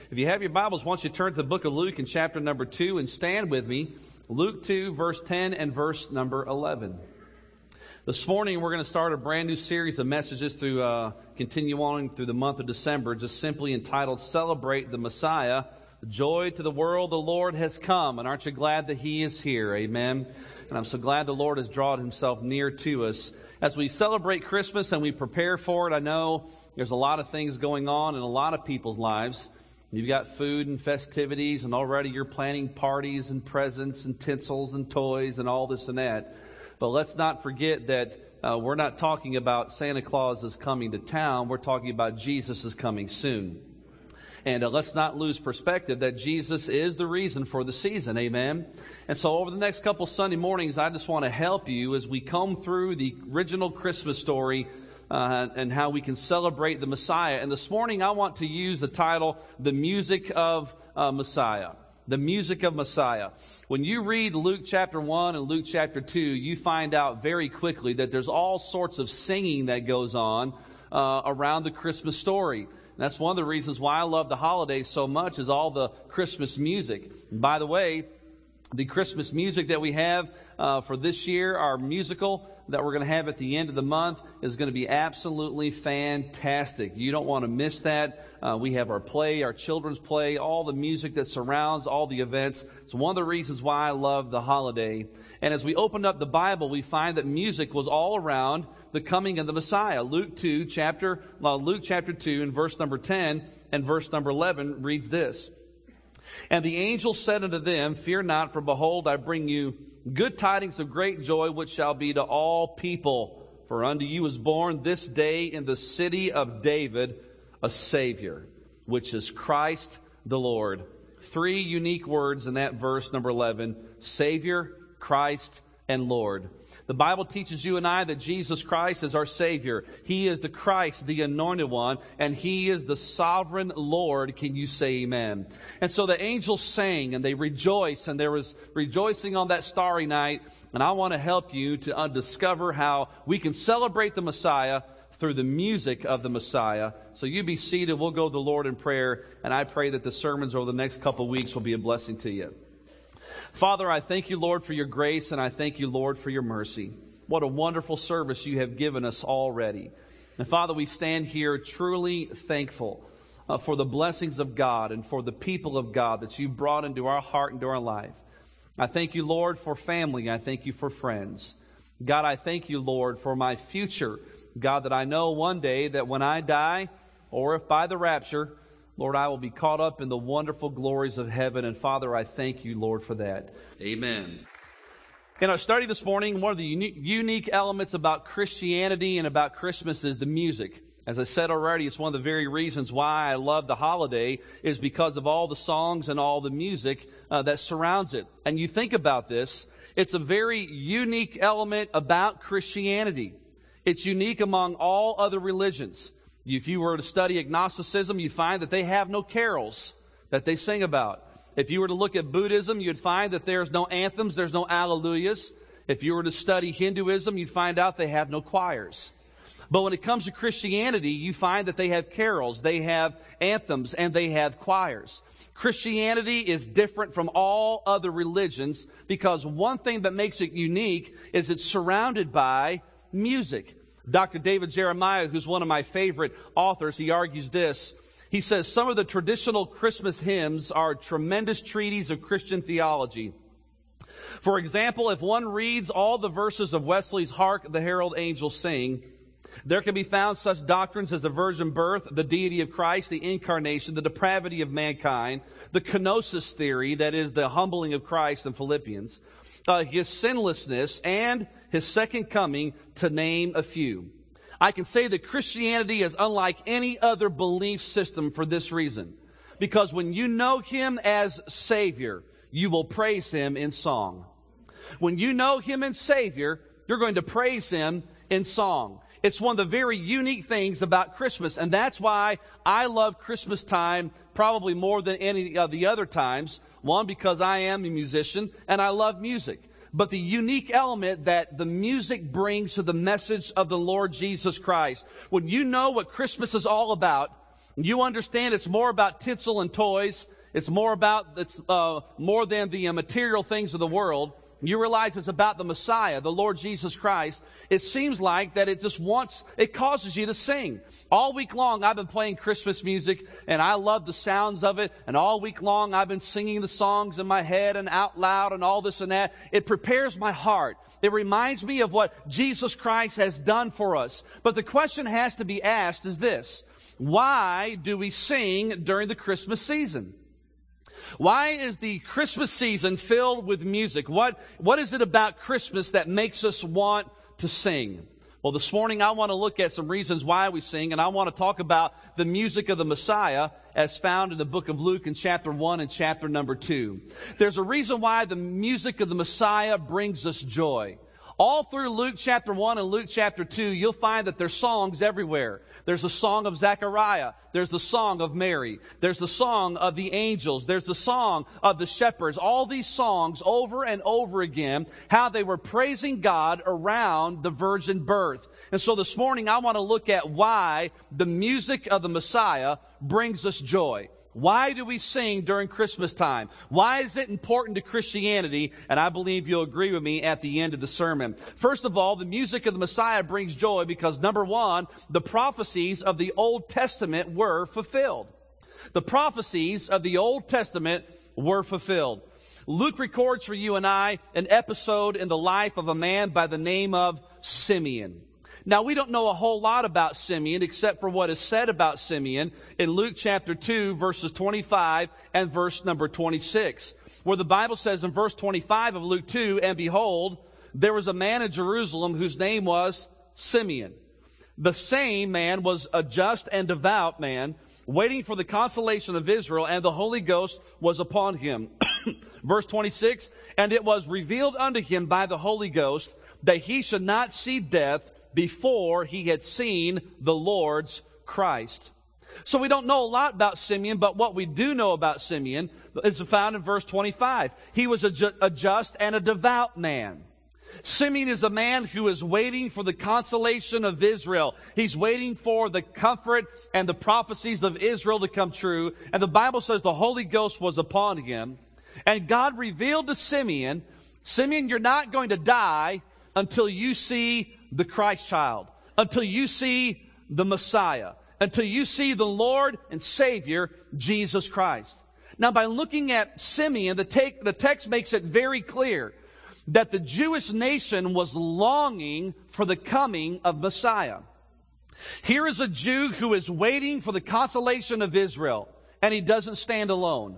If you have your Bibles, why don't you turn to the book of Luke in chapter number 2 and stand with me. Luke 2, verse 10 and verse number 11. This morning, we're going to start a brand new series of messages to continue on through the month of December, just simply entitled, Celebrate the Messiah. Joy to the world, the Lord has come. And aren't you glad that He is here? Amen. And I'm so glad the Lord has drawn Himself near to us. As we celebrate Christmas and we prepare for it, I know there's a lot of things going on in a lot of people's lives. You've got food and festivities, and already you're planning parties and presents and tinsels and toys and all this and that. But let's not forget that we're not talking about Santa Claus is coming to town. We're talking about Jesus is coming soon. And let's not lose perspective that Jesus is the reason for the season. Amen. And so over the next couple Sunday mornings, I just want to help you as we come through the original Christmas story and how we can celebrate the Messiah. And this morning, I want to use the title, The Music of Messiah. The music of Messiah. When you read Luke chapter 1 and Luke chapter 2, you find out very quickly that there's all sorts of singing that goes on around the Christmas story. And that's one of the reasons why I love the holidays so much, is all the Christmas music. And by the way, the Christmas music that we have for this year, our musical that we're going to have at the end of the month, is going to be absolutely fantastic. You don't want to miss that. We have our play, our children's play, all the music that surrounds all the events. It's one of the reasons why I love the holiday. And as we open up the Bible, we find that music was all around the coming of the Messiah. Luke chapter 2 and verse number 10 and verse number 11 reads this. And the angel said unto them, Fear not, for behold, I bring you good tidings of great joy, which shall be to all people. For unto you is born this day in the city of David a Savior, which is Christ the Lord. 3 unique words in that verse number 11, Savior, Christ, and Lord. The Bible teaches you and I that Jesus Christ is our Savior. He is the Christ, the anointed one, and He is the sovereign Lord. Can you say amen? And so the angels sang and they rejoiced, and there was rejoicing on that starry night. And I want to help you to discover how we can celebrate the Messiah through the music of the Messiah. So you be seated. We'll go to the Lord in prayer, and I pray that the sermons over the next couple of weeks will be a blessing to you. Father, I thank you, Lord, for your grace, and I thank you, Lord, for your mercy. What a wonderful service you have given us already. And Father, we stand here truly thankful for the blessings of God and for the people of God that you've brought into our heart and into our life. I thank you, Lord, for family. I thank you for friends. God, I thank you, Lord, for my future. God, that I know one day that when I die, or if by the rapture, Lord, I will be caught up in the wonderful glories of heaven. And Father, I thank you, Lord, for that. Amen. In our study this morning, one of the unique elements about Christianity and about Christmas is the music. As I said already, it's one of the very reasons why I love the holiday, is because of all the songs and all the music that surrounds it. And you think about this, it's a very unique element about Christianity. It's unique among all other religions. If you were to study agnosticism, you find that they have no carols that they sing about. If you were to look at Buddhism, you'd find that there's no anthems, there's no alleluias. If you were to study Hinduism, you'd find out they have no choirs. But when it comes to Christianity, you find that they have carols, they have anthems, and they have choirs. Christianity is different from all other religions because one thing that makes it unique is it's surrounded by music. Dr. David Jeremiah, who's one of my favorite authors, he argues this. He says, some of the traditional Christmas hymns are tremendous treatises of Christian theology. For example, if one reads all the verses of Wesley's Hark the Herald Angels Sing, there can be found such doctrines as the virgin birth, the deity of Christ, the incarnation, the depravity of mankind, the kenosis theory, that is the humbling of Christ in Philippians, his sinlessness, and his second coming, to name a few. I can say that Christianity is unlike any other belief system for this reason. Because when you know Him as Savior, you will praise Him in song. When you know Him as Savior, you're going to praise Him in song. It's one of the very unique things about Christmas, and that's why I love Christmas time probably more than any of the other times. One, because I am a musician, and I love music. But the unique element that the music brings to the message of the Lord Jesus Christ. When you know what Christmas is all about, You understand it's more about tinsel and toys. It's more than the material things of the world. You realize it's about the Messiah, the Lord Jesus Christ. It seems like that it causes you to sing. All week long, I've been playing Christmas music, and I love the sounds of it. And all week long, I've been singing the songs in my head and out loud and all this and that. It prepares my heart. It reminds me of what Jesus Christ has done for us. But the question has to be asked is this: why do we sing during the Christmas season? Why is the Christmas season filled with music? What is it about Christmas that makes us want to sing? Well, this morning I want to look at some reasons why we sing, and I want to talk about the music of the Messiah as found in the book of Luke in chapter 1 and chapter number 2. There's a reason why the music of the Messiah brings us joy. All through Luke chapter 1 and Luke chapter 2, you'll find that there's songs everywhere. There's a song of Zechariah. There's the song of Mary. There's the song of the angels. There's the song of the shepherds. All these songs over and over again, how they were praising God around the virgin birth. And so this morning I want to look at why the music of the Messiah brings us joy. Why do we sing during Christmas time? Why is it important to Christianity? And I believe you'll agree with me at the end of the sermon. First of all, the music of the Messiah brings joy because, number one, the prophecies of the Old Testament were fulfilled. The prophecies of the Old Testament were fulfilled. Luke records for you and I an episode in the life of a man by the name of Simeon. Now, we don't know a whole lot about Simeon except for what is said about Simeon in Luke chapter 2, verses 25 and verse number 26, where the Bible says in verse 25 of Luke 2, "And behold, there was a man in Jerusalem whose name was Simeon. The same man was a just and devout man, waiting for the consolation of Israel, and the Holy Ghost was upon him." Verse 26, "And it was revealed unto him by the Holy Ghost that he should not see death before he had seen the Lord's Christ." So we don't know a lot about Simeon, but what we do know about Simeon is found in verse 25. He was a just and a devout man. Simeon is a man who is waiting for the consolation of Israel. He's waiting for the comfort and the prophecies of Israel to come true. And the Bible says the Holy Ghost was upon him. And God revealed to Simeon, "Simeon, you're not going to die until you see the Christ child, until you see the Messiah, until you see the Lord and Savior, Jesus Christ." Now, by looking at Simeon, the text makes it very clear that the Jewish nation was longing for the coming of Messiah. Here is a Jew who is waiting for the consolation of Israel, and he doesn't stand alone.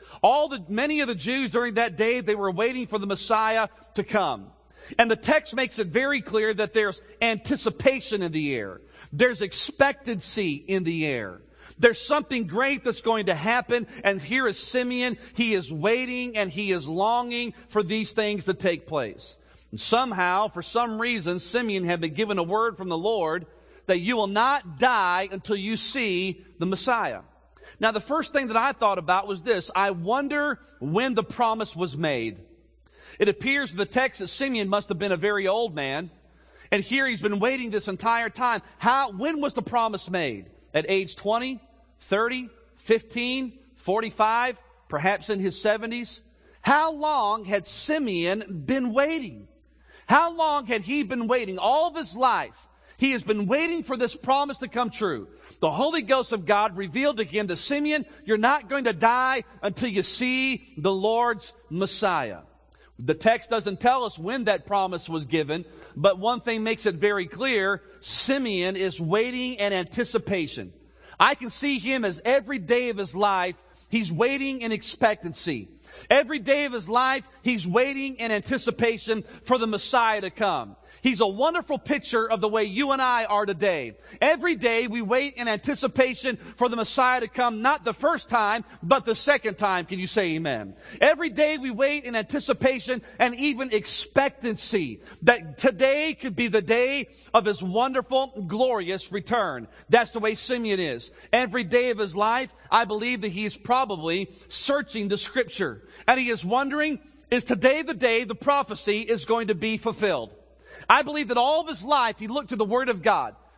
Many of the Jews during that day, they were waiting for the Messiah to come. And the text makes it very clear that there's anticipation in the air. There's expectancy in the air. There's something great that's going to happen. And here is Simeon. He is waiting and he is longing for these things to take place. And somehow, for some reason, Simeon had been given a word from the Lord that you will not die until you see the Messiah. Now, the first thing that I thought about was this: I wonder when the promise was made. It appears in the text that Simeon must have been a very old man. And here he's been waiting this entire time. When was the promise made? At age 20, 30, 15, 45, perhaps in his 70s? How long had Simeon been waiting? How long had he been waiting? All of his life, he has been waiting for this promise to come true. The Holy Ghost of God revealed to him that, "Simeon, you're not going to die until you see the Lord's Messiah." The text doesn't tell us when that promise was given, but one thing makes it very clear: Simeon is waiting in anticipation. I can see him as every day of his life, he's waiting in expectancy. Every day of his life, he's waiting in anticipation for the Messiah to come. He's a wonderful picture of the way you and I are today. Every day we wait in anticipation for the Messiah to come, not the first time, but the second time. Can you say amen? Every day we wait in anticipation and even expectancy that today could be the day of his wonderful, glorious return. That's the way Simeon is. Every day of his life, I believe that he is probably searching the Scripture. And he is wondering, is today the day the prophecy is going to be fulfilled? I believe that all of his life he looked to the Word of God.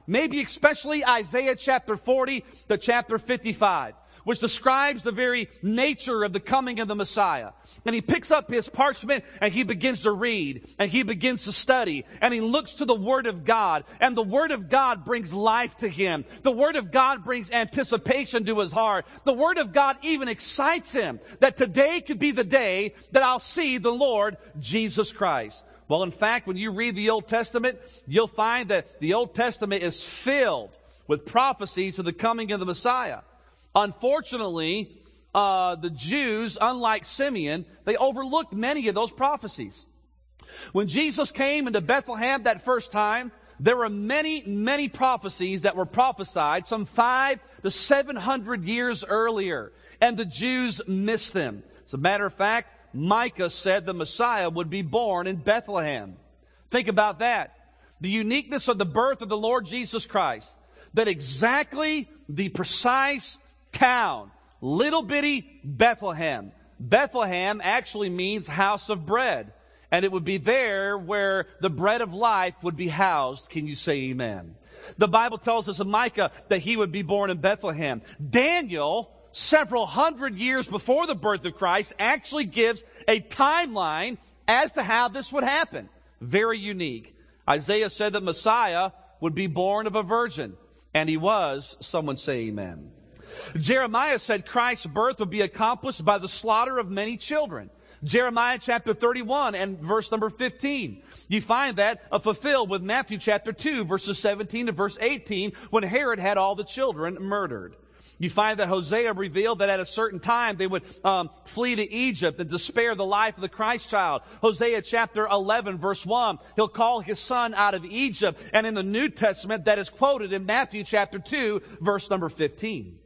maybe especially Isaiah chapter 40 to chapter 55, which describes the very nature of the coming of the Messiah. And he picks up his parchment and he begins to read and he begins to study and he looks to the Word of God, and the Word of God brings life to him. The Word of God brings anticipation to his heart. The Word of God even excites him that today could be the day that I'll see the Lord Jesus Christ. Well, in fact, when you read the Old Testament, you'll find that the Old Testament is filled with prophecies of the coming of the Messiah. Unfortunately, the Jews, unlike Simeon, they overlooked many of those prophecies. When Jesus came into Bethlehem that first time, there were many, many prophecies that were prophesied some 500 to 700 years earlier, and the Jews missed them. As a matter of fact, Micah said the Messiah would be born in Bethlehem. Think about that. The uniqueness of the birth of the Lord Jesus Christ, that exactly the precise town, little bitty Bethlehem. Bethlehem actually means house of bread. And it would be there where the bread of life would be housed. Can you say amen? The Bible tells us in Micah that he would be born in Bethlehem. Daniel, several hundred years before the birth of Christ, actually gives a timeline as to how this would happen. Very unique. Isaiah said that Messiah would be born of a virgin. And he was. Someone say amen. Jeremiah said Christ's birth would be accomplished by the slaughter of many children. Jeremiah chapter 31 and verse number 15. You find that fulfilled with Matthew chapter 2 verses 17 to verse 18 when Herod had all the children murdered. You find that Hosea revealed that at a certain time they would flee to Egypt and to spare the life of the Christ child. Hosea chapter 11 verse 1, he'll call his son out of Egypt. And in the New Testament that is quoted in Matthew chapter 2 verse number 15.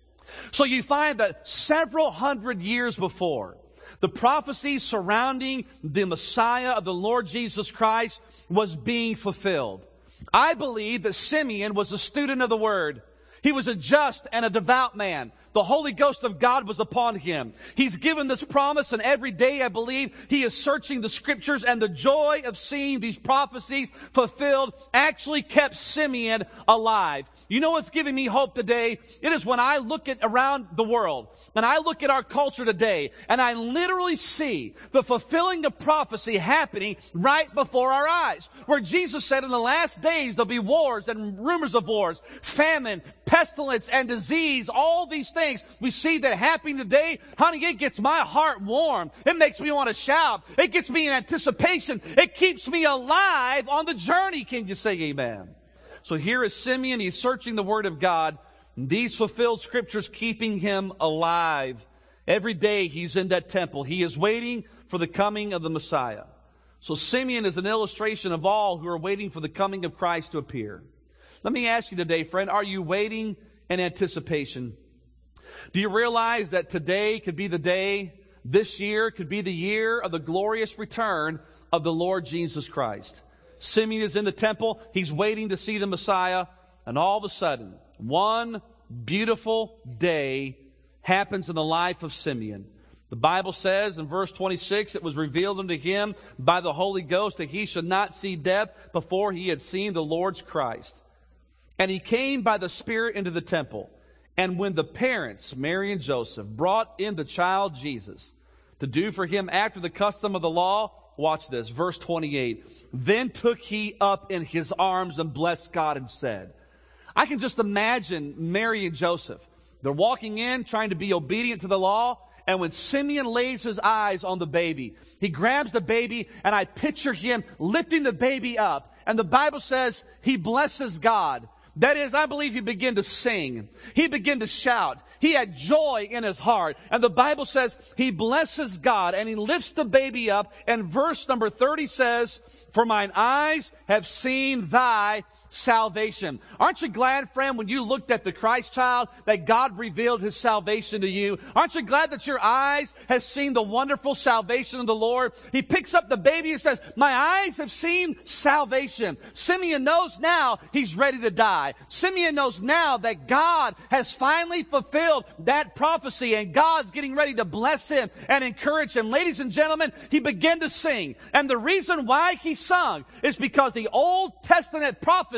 So you find that several hundred years before, the prophecy surrounding the Messiah of the Lord Jesus Christ was being fulfilled. I believe that Simeon was a student of the Word. He was a just and a devout man. The Holy Ghost of God was upon him. He's given this promise, and every day, I believe, he is searching the Scriptures, and the joy of seeing these prophecies fulfilled actually kept Simeon alive. You know what's giving me hope today? It is when I look at around the world, and I look at our culture today, and I literally see the fulfilling of prophecy happening right before our eyes. Where Jesus said in the last days there'll be wars and rumors of wars, famine, pestilence, and disease, all these things. We see that happening today. Honey, it gets my heart warm. It makes me want to shout. It gets me in anticipation. It keeps me alive on the journey. Can you say amen? So here is Simeon. He's searching the Word of God. These fulfilled Scriptures keeping him alive. Every day he's in that temple. He is waiting for the coming of the Messiah. So Simeon is an illustration of all who are waiting for the coming of Christ to appear. Let me ask you today, friend, are you waiting in anticipation? Do you realize that today could be the day, this year could be the year of the glorious return of the Lord Jesus Christ? Simeon is in the temple. He's waiting to see the Messiah. And all of a sudden, one beautiful day happens in the life of Simeon. The Bible says in verse 26, it was revealed unto him by the Holy Ghost that he should not see death before he had seen the Lord's Christ. And he came by the Spirit into the temple. And when the parents, Mary and Joseph, brought in the child Jesus to do for him after the custom of the law, watch this, verse 28, then took he up in his arms and blessed God and said, I can just imagine Mary and Joseph. They're walking in, trying to be obedient to the law. And when Simeon lays his eyes on the baby, he grabs the baby, and I picture him lifting the baby up. And the Bible says he blesses God. That is, I believe he began to sing. He began to shout. He had joy in his heart. And the Bible says he blesses God and he lifts the baby up. And verse number 30 says, for mine eyes have seen thy salvation. Aren't you glad, friend, when you looked at the Christ child, that God revealed his salvation to you? Aren't you glad that your eyes have seen the wonderful salvation of the Lord? He picks up the baby and says, my eyes have seen salvation. Simeon knows now he's ready to die. Simeon knows now that God has finally fulfilled that prophecy, and God's getting ready to bless him and encourage him. Ladies and gentlemen, he began to sing. And the reason why he sung is because the Old Testament prophecy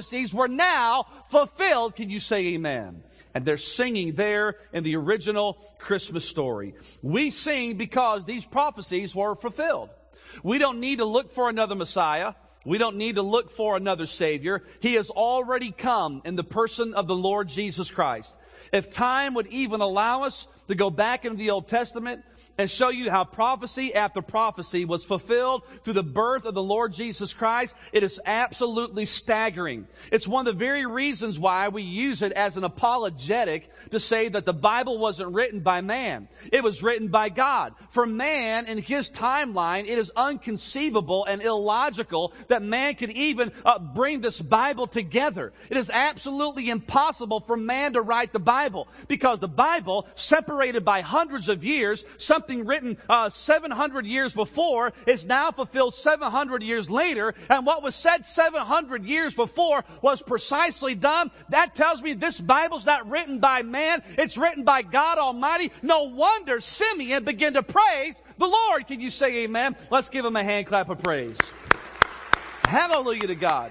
prophecies were now fulfilled. Can you say amen? And they're singing there in the original Christmas story. We sing because these prophecies were fulfilled. We don't need to look for another Messiah. We don't need to look for another Savior. He has already come in the person of the Lord Jesus Christ. If time would even allow us to go back into the Old Testament and show you how prophecy after prophecy was fulfilled through the birth of the Lord Jesus Christ, it is absolutely staggering. It's one of the very reasons why we use it as an apologetic to say that the Bible wasn't written by man. It was written by God. For man, in his timeline, it is inconceivable and illogical that man could even bring this Bible together. It is absolutely impossible for man to write the Bible, because the Bible, separated by hundreds of years, something written 700 years before is now fulfilled 700 years later, and what was said 700 years before was precisely done. That tells me this Bible's not written by man, it's written by God Almighty. No wonder Simeon began to praise the Lord. Can you say amen? Let's give him a hand clap of praise. Hallelujah to God.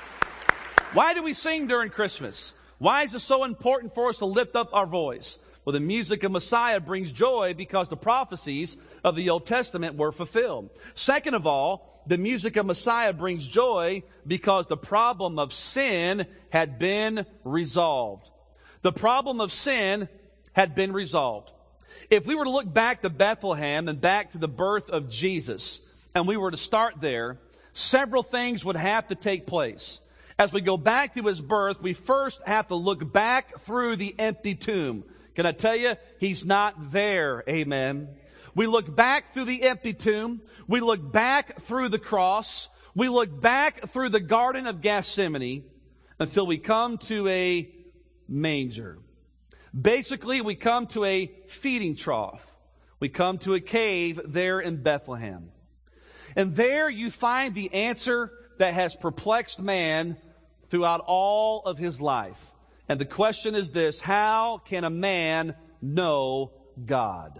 Why do we sing during Christmas? Why is it so important for us to lift up our voice? Well, the music of Messiah brings joy because the prophecies of the Old Testament were fulfilled. Second of all, the music of Messiah brings joy because the problem of sin had been resolved. The problem of sin had been resolved. If we were to look back to Bethlehem and back to the birth of Jesus, and we were to start there, several things would have to take place. As we go back to his birth, we first have to look back through the empty tomb. Can I tell you, he's not there. Amen. We look back through the empty tomb. We look back through the cross. We look back through the Garden of Gethsemane until we come to a manger. Basically, we come to a feeding trough. We come to a cave there in Bethlehem. And there you find the answer that has perplexed man throughout all of his life. And the question is this: how can a man know God?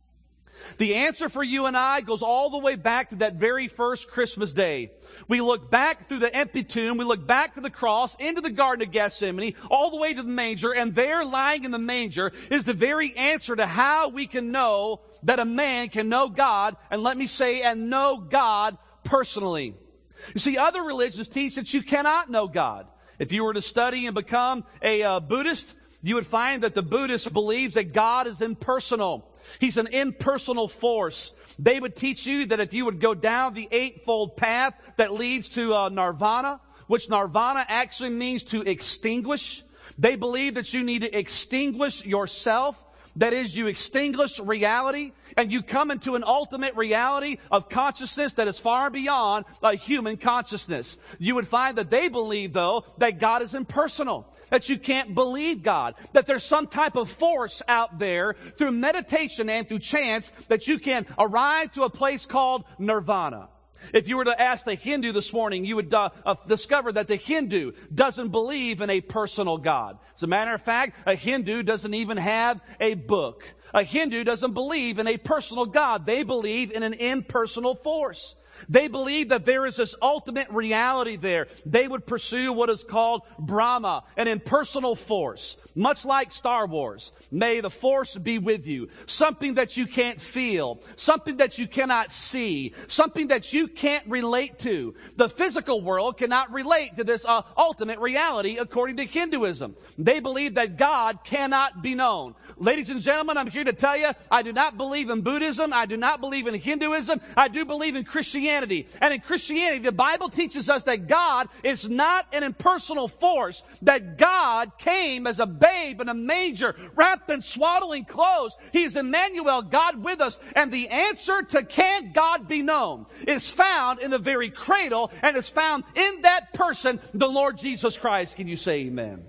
The answer for you and I goes all the way back to that very first Christmas day. We look back through the empty tomb, we look back to the cross, into the Garden of Gethsemane, all the way to the manger, and there lying in the manger is the very answer to how we can know that a man can know God, and let me say, and know God personally. You see, other religions teach that you cannot know God. If you were to study and become a Buddhist, you would find that the Buddhist believes that God is impersonal. He's an impersonal force. They would teach you that if you would go down the eightfold path that leads to nirvana, which nirvana actually means to extinguish. They believe that you need to extinguish yourself. That is, you extinguish reality and you come into an ultimate reality of consciousness that is far beyond a human consciousness. You would find that they believe, though, that God is impersonal, that you can't believe God, that there's some type of force out there through meditation and through chance that you can arrive to a place called nirvana. If you were to ask the Hindu this morning, you would discover that the Hindu doesn't believe in a personal God. As a matter of fact, a Hindu doesn't even have a book. A Hindu doesn't believe in a personal God. They believe in an impersonal force. They believe that there is this ultimate reality there. They would pursue what is called Brahma, an impersonal force. Much like Star Wars, may the force be with you. Something that you can't feel, something that you cannot see, something that you can't relate to. The physical world cannot relate to this ultimate reality according to Hinduism. They believe that God cannot be known. Ladies and gentlemen, I'm here to tell you, I do not believe in Buddhism. I do not believe in Hinduism. I do believe in Christianity. And in Christianity, the Bible teaches us that God is not an impersonal force, that God came as a babe in a manger, wrapped in swaddling clothes. He is Emmanuel, God with us. And the answer to can God be known is found in the very cradle and is found in that person, the Lord Jesus Christ. Can you say amen?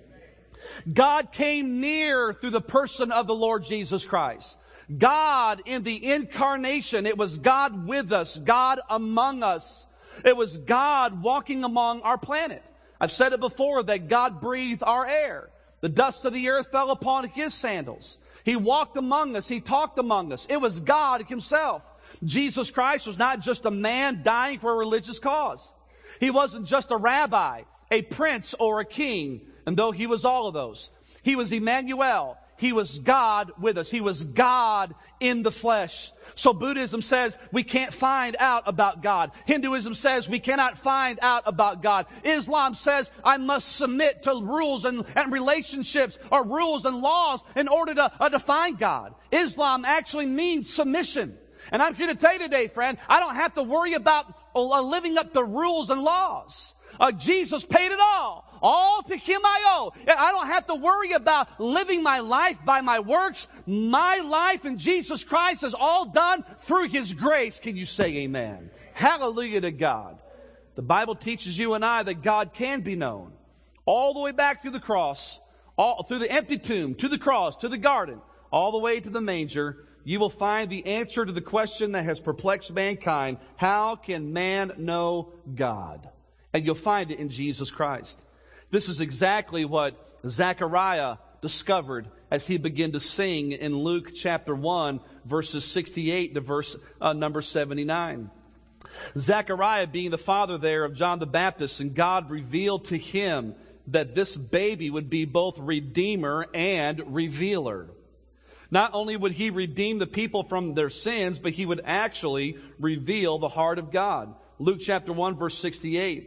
God came near through the person of the Lord Jesus Christ. God in the incarnation, it was God with us, God among us. It was God walking among our planet. I've said it before that God breathed our air. The dust of the earth fell upon his sandals. He walked among us. He talked among us. It was God himself. Jesus Christ was not just a man dying for a religious cause. He wasn't just a rabbi, a prince or a king. And though he was all of those, he was Emmanuel. He was God with us. He was God in the flesh. So Buddhism says we can't find out about God. Hinduism says we cannot find out about God. Islam says I must submit to rules and relationships or rules and laws in order to find God. Islam actually means submission. And I'm here to tell you today, friend, I don't have to worry about living up to rules and laws. Jesus paid it all. All to Him I owe. I don't have to worry about living my life by my works. My life in Jesus Christ is all done through His grace. Can you say amen? Hallelujah to God. The Bible teaches you and I that God can be known. All the way back through the cross, all through the empty tomb, to the cross, to the garden, all the way to the manger, you will find the answer to the question that has perplexed mankind. How can man know God? And you'll find it in Jesus Christ. This is exactly what Zechariah discovered as he began to sing in Luke chapter 1, verses 68 to verse number 79. Zechariah being the father there of John the Baptist, and God revealed to him that this baby would be both Redeemer and Revealer. Not only would he redeem the people from their sins, but he would actually reveal the heart of God. Luke chapter 1, verse 68.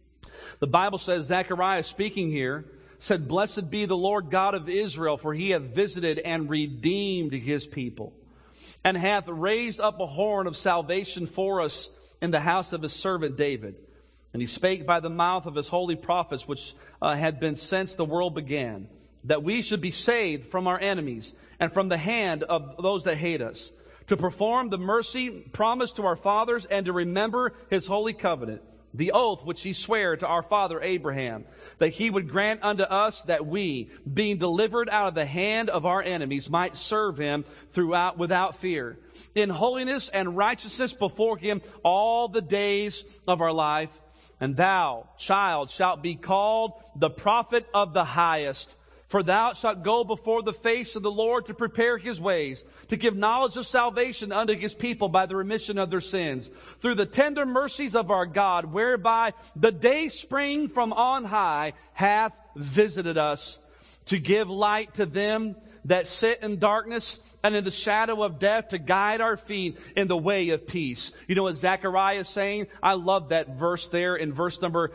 The Bible says, Zechariah speaking here, said, "Blessed be the Lord God of Israel, for He hath visited and redeemed His people, and hath raised up a horn of salvation for us in the house of His servant David. And He spake by the mouth of His holy prophets, which had been since the world began, that we should be saved from our enemies and from the hand of those that hate us, to perform the mercy promised to our fathers, and to remember His holy covenant, the oath which He sware to our father Abraham, that He would grant unto us that we, being delivered out of the hand of our enemies, might serve Him throughout without fear, in holiness and righteousness before Him all the days of our life. And thou, child, shalt be called the prophet of the highest. For thou shalt go before the face of the Lord to prepare His ways, to give knowledge of salvation unto His people by the remission of their sins, through the tender mercies of our God, whereby the day spring from on high hath visited us, to give light to them that sit in darkness and in the shadow of death, to guide our feet in the way of peace." You know what Zechariah is saying? I love that verse there in verse number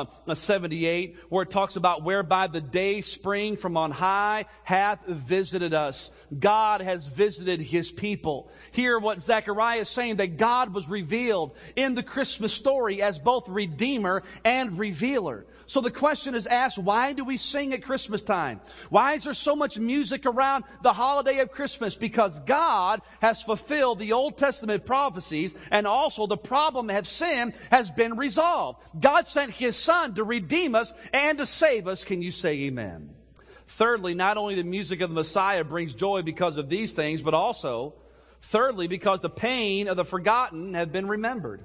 78, where it talks about whereby the day spring from on high hath visited us. God has visited His people. Hear what Zechariah is saying, that God was revealed in the Christmas story as both Redeemer and Revealer. So the question is asked, why do we sing at Christmas time? Why is there so much music around the holiday of Christmas? Because God has fulfilled the Old Testament prophecies, and also the problem of sin has been resolved. God sent His Son to redeem us and to save us. Can you say amen? Thirdly, not only the music of the Messiah brings joy because of these things, but also, thirdly, because the pain of the forgotten have been remembered.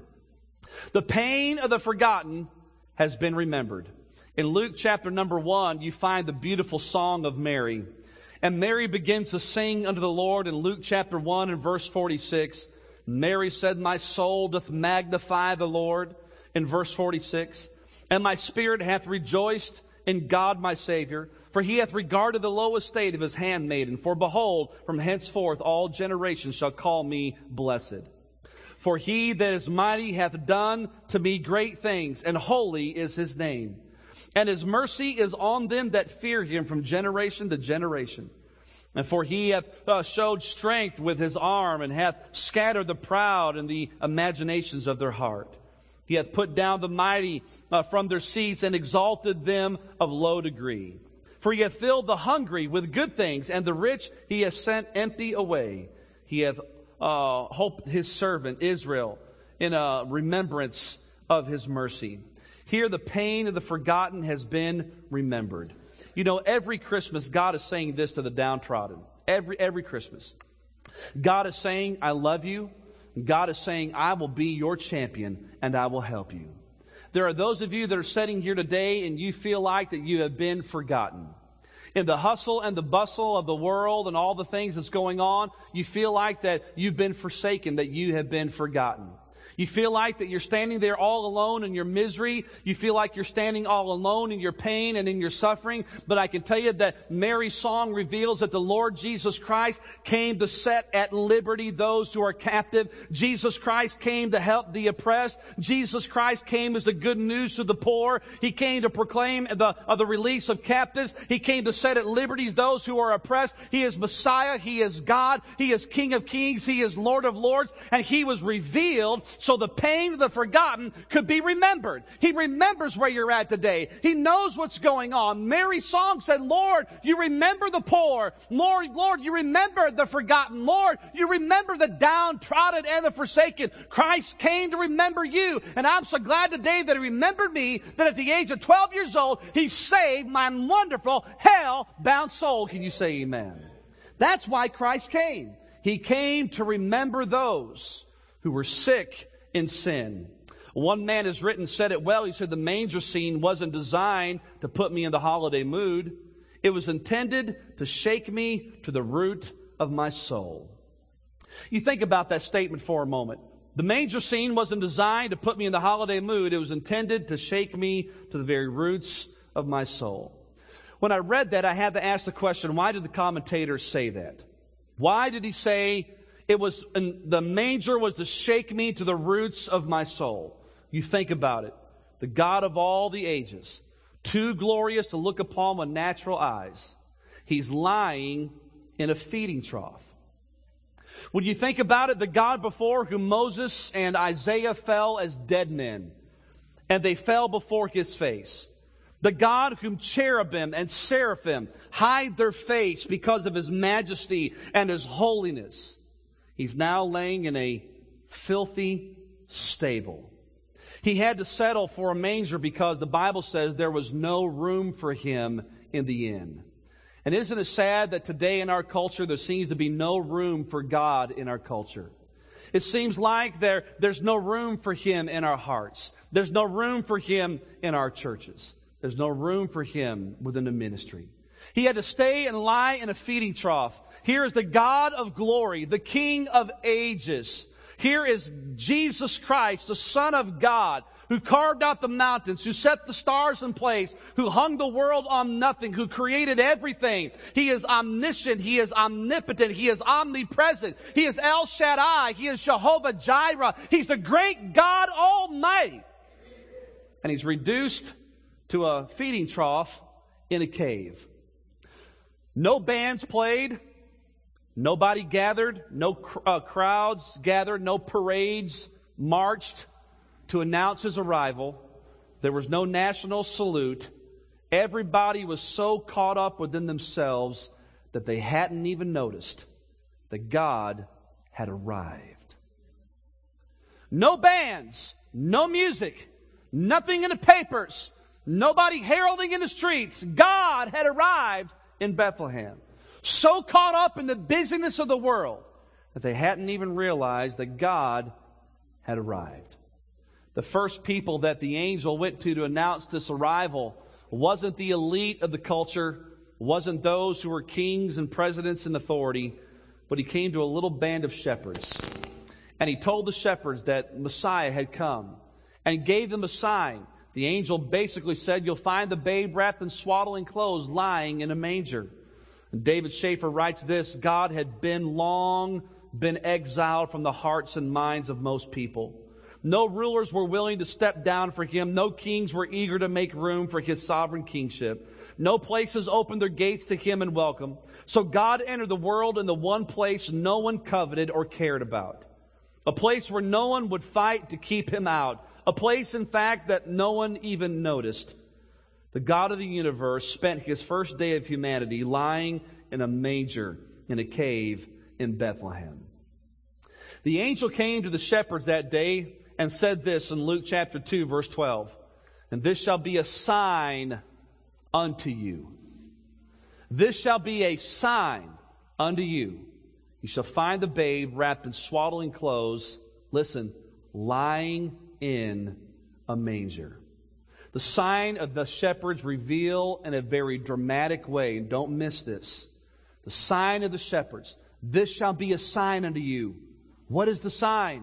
The pain of the forgotten has been remembered. In Luke chapter number 1, you find the beautiful song of Mary. And Mary begins to sing unto the Lord in Luke chapter 1 and verse 46. Mary said, "My soul doth magnify the Lord," in verse 46. "And my spirit hath rejoiced in God my Savior, for He hath regarded the low estate of His handmaiden. For behold, from henceforth all generations shall call me blessed. For He that is mighty hath done to me great things, and holy is His name. And His mercy is on them that fear Him from generation to generation. And for He hath showed strength with His arm, and hath scattered the proud in the imaginations of their heart. He hath put down the mighty from their seats, and exalted them of low degree. For He hath filled the hungry with good things, and the rich He hath sent empty away. He hath hope His servant Israel in a remembrance of His mercy." Here the pain of the forgotten has been remembered. You know, every Christmas God is saying this to the downtrodden. Every Christmas. God is saying, "I love you." God is saying, "I will be your champion and I will help you." There are those of you that are sitting here today and you feel like that you have been forgotten. In the hustle and the bustle of the world and all the things that's going on, you feel like that you've been forsaken, that you have been forgotten. You feel like that you're standing there all alone in your misery. You feel like you're standing all alone in your pain and in your suffering. But I can tell you that Mary's song reveals that the Lord Jesus Christ came to set at liberty those who are captive. Jesus Christ came to help the oppressed. Jesus Christ came as the good news to the poor. He came to proclaim the release of captives. He came to set at liberty those who are oppressed. He is Messiah. He is God. He is King of Kings. He is Lord of Lords. And He was revealed so the pain of the forgotten could be remembered. He remembers where you're at today. He knows what's going on. Mary's song said, Lord, you remember the poor. Lord, you remember the forgotten. Lord, you remember the downtrodden and the forsaken. Christ came to remember you. And I'm so glad today that He remembered me, that at the age of 12 years old, He saved my wonderful, hell-bound soul. Can you say amen? That's why Christ came. He came to remember those who were sick in sin. One man has said it well. He said the manger scene wasn't designed to put me in the holiday mood. It was intended to shake me to the root of my soul. You think about that statement for a moment. The manger scene wasn't designed to put me in the holiday mood. It was intended to shake me to the very roots of my soul. When I read that, I had to ask the question, why did the commentators say that? Why did he say the manger was to shake me to the roots of my soul? You think about it. The God of all the ages, too glorious to look upon with natural eyes. He's lying in a feeding trough. When you think about it, the God before whom Moses and Isaiah fell as dead men, and they fell before His face. The God whom cherubim and seraphim hide their face because of His majesty and His holiness. He's now laying in a filthy stable. He had to settle for a manger because the Bible says there was no room for Him in the inn. And isn't it sad that today in our culture there seems to be no room for God in our culture? It seems like there's no room for Him in our hearts. There's no room for Him in our churches. There's no room for Him within the ministry. He had to stay and lie in a feeding trough. Here is the God of glory, the King of ages. Here is Jesus Christ, the Son of God, who carved out the mountains, who set the stars in place, who hung the world on nothing, who created everything. He is omniscient. He is omnipotent. He is omnipresent. He is El Shaddai. He is Jehovah Jireh. He's the great God Almighty. And He's reduced to a feeding trough in a cave. No bands played. Nobody gathered. No crowds gathered. No parades marched to announce His arrival. There was no national salute. Everybody was so caught up within themselves that they hadn't even noticed that God had arrived. No bands, no music, nothing in the papers, nobody heralding in the streets. God had arrived in Bethlehem. So caught up in the busyness of the world that they hadn't even realized that God had arrived. The first people that the angel went to announce this arrival wasn't the elite of the culture, wasn't those who were kings and presidents in authority, but He came to a little band of shepherds. And He told the shepherds that Messiah had come and gave them a sign. The angel basically said, you'll find the babe wrapped in swaddling clothes lying in a manger. And David Schaefer writes this, God had long been exiled from the hearts and minds of most people. No rulers were willing to step down for Him. No kings were eager to make room for His sovereign kingship. No places opened their gates to Him in welcome. So God entered the world in the one place no one coveted or cared about. A place where no one would fight to keep Him out. A place, in fact, that no one even noticed. The God of the universe spent His first day of humanity lying in a manger in a cave in Bethlehem. The angel came to the shepherds that day and said this in Luke chapter 2, verse 12. And this shall be a sign unto you. This shall be a sign unto you. You shall find the babe wrapped in swaddling clothes, listen, lying in a manger. The sign of the shepherds reveal in a very dramatic way, and don't miss this. The sign of the shepherds. This shall be a sign unto you. What is the sign?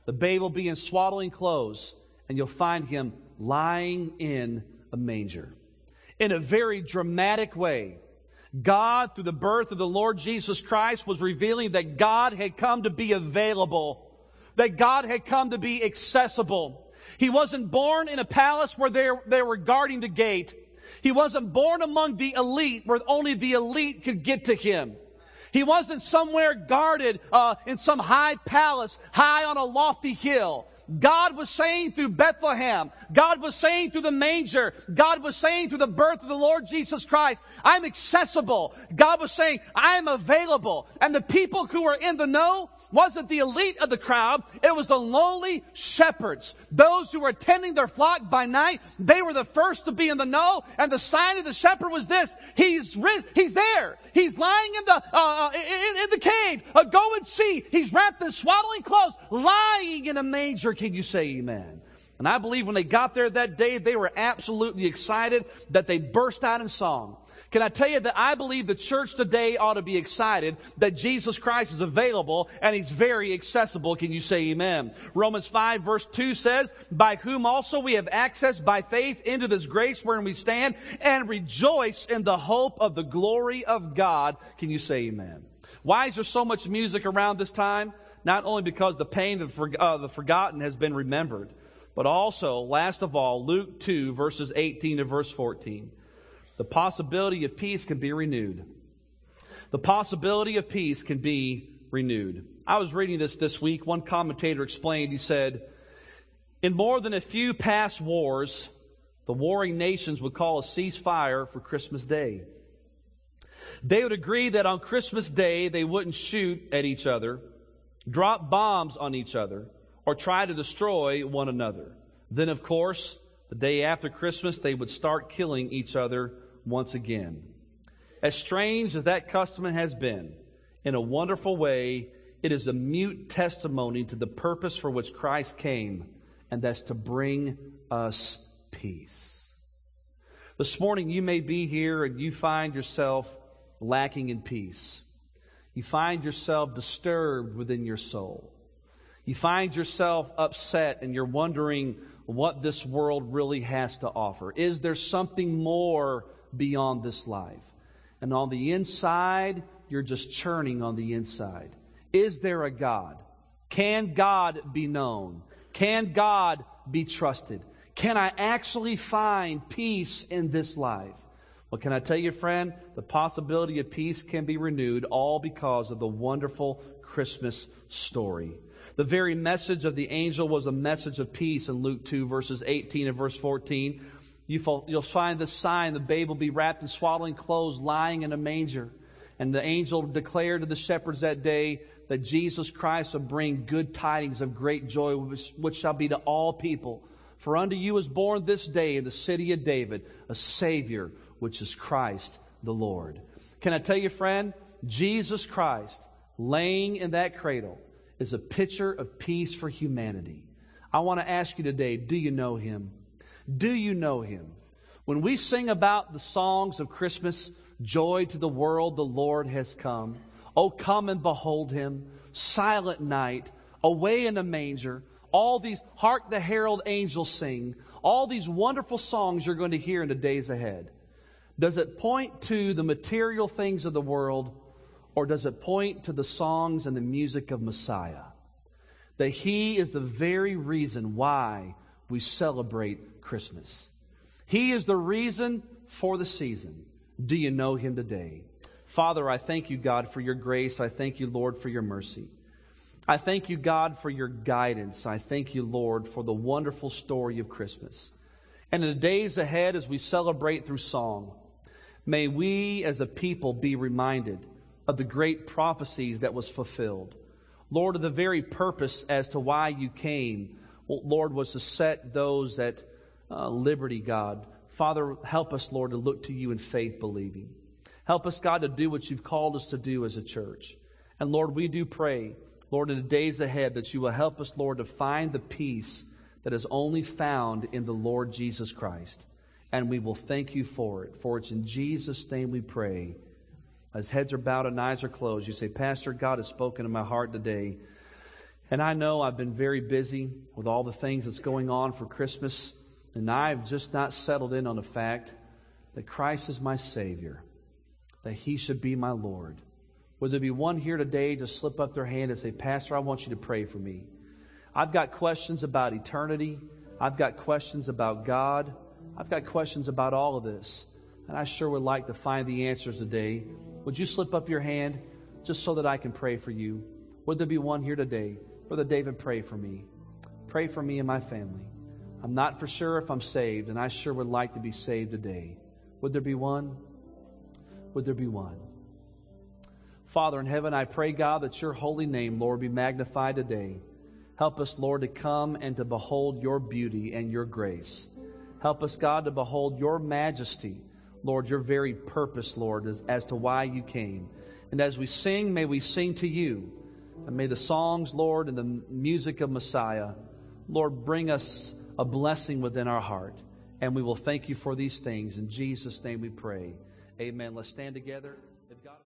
The babe will be in swaddling clothes, and you'll find him lying in a manger. In a very dramatic way, God, through the birth of the Lord Jesus Christ, was revealing that God had come to be available, that God had come to be accessible. He wasn't born in a palace where they were guarding the gate. He wasn't born among the elite where only the elite could get to him. He wasn't somewhere guarded in some high palace, high on a lofty hill. God was saying through Bethlehem, God was saying through the manger, God was saying through the birth of the Lord Jesus Christ, I'm accessible. God was saying, I am available. And the people who were in the know wasn't the elite of the crowd, it was the lowly shepherds. Those who were attending their flock by night, they were the first to be in the know, and the sign of the shepherd was this: he's there. He's lying in the cave. Go and see. He's wrapped in swaddling clothes, lying in a manger. Can you say amen? And I believe when they got there that day, they were absolutely excited that they burst out in song. Can I tell you that I believe the church today ought to be excited that Jesus Christ is available and He's very accessible. Can you say amen? Romans 5 verse 2 says, by whom also we have access by faith into this grace wherein we stand and rejoice in the hope of the glory of God. Can you say amen? Why is there so much music around this time? Not only because the pain of the forgotten has been remembered, but also, last of all, Luke 2 verses 18 to verse 14. The possibility of peace can be renewed. The possibility of peace can be renewed. I was reading this week. One commentator explained, he said, in more than a few past wars, the warring nations would call a ceasefire for Christmas Day. They would agree that on Christmas Day they wouldn't shoot at each other, drop bombs on each other, or try to destroy one another. Then, of course, the day after Christmas, they would start killing each other once again. As strange as that custom has been, in a wonderful way, it is a mute testimony to the purpose for which Christ came, and that's to bring us peace. This morning, you may be here and you find yourself lacking in peace. You find yourself disturbed within your soul. You find yourself upset and you're wondering what this world really has to offer. Is there something more beyond this life? And on the inside, you're just churning on the inside. Is there a God? Can God be known? Can God be trusted? Can I actually find peace in this life? Well, can I tell you, friend, the possibility of peace can be renewed all because of the wonderful Christmas story. The very message of the angel was a message of peace in Luke 2, verses 18 and verse 14. You'll find the sign, the babe will be wrapped in swaddling clothes, lying in a manger. And the angel declared to the shepherds that day that Jesus Christ will bring good tidings of great joy, which shall be to all people. For unto you is born this day in the city of David a Savior, which is Christ the Lord. Can I tell you, friend, Jesus Christ laying in that cradle is a picture of peace for humanity. I want to ask you today, do you know Him? Do you know Him? When we sing about the songs of Christmas, joy to the world, the Lord has come. Oh, come and behold Him. Silent night, away in the manger. All these, hark the herald angels sing. All these wonderful songs you're going to hear in the days ahead. Does it point to the material things of the world, or does it point to the songs and the music of Messiah? That He is the very reason why we celebrate Christmas. He is the reason for the season. Do you know Him today? Father, I thank you, God, for your grace. I thank you, Lord, for your mercy. I thank you, God, for your guidance. I thank you, Lord, for the wonderful story of Christmas. And in the days ahead, as we celebrate through song, may we as a people be reminded of the great prophecies that was fulfilled. Lord, of the very purpose as to why you came, Lord, was to set those at liberty, God. Father, help us, Lord, to look to you in faith believing. Help us, God, to do what you've called us to do as a church. And Lord, we do pray, Lord, in the days ahead that you will help us, Lord, to find the peace that is only found in the Lord Jesus Christ. And we will thank you for it. For it's in Jesus' name we pray. As heads are bowed and eyes are closed, you say, Pastor, God has spoken in my heart today. And I know I've been very busy with all the things that's going on for Christmas, and I've just not settled in on the fact that Christ is my Savior, that He should be my Lord. Would there be one here today to slip up their hand and say, Pastor, I want you to pray for me. I've got questions about eternity. I've got questions about God. I've got questions about all of this. And I sure would like to find the answers today. Would you slip up your hand just so that I can pray for you? Would there be one here today? Brother David, pray for me. Pray for me and my family. I'm not for sure if I'm saved, and I sure would like to be saved today. Would there be one? Would there be one? Father in heaven, I pray, God, that your holy name, Lord, be magnified today. Help us, Lord, to come and to behold your beauty and your grace. Help us, God, to behold your majesty, Lord, your very purpose, Lord, as to why you came. And as we sing, may we sing to you. And may the songs, Lord, and the music of Messiah, Lord, bring us a blessing within our heart. And we will thank you for these things. In Jesus' name we pray. Amen. Let's stand together.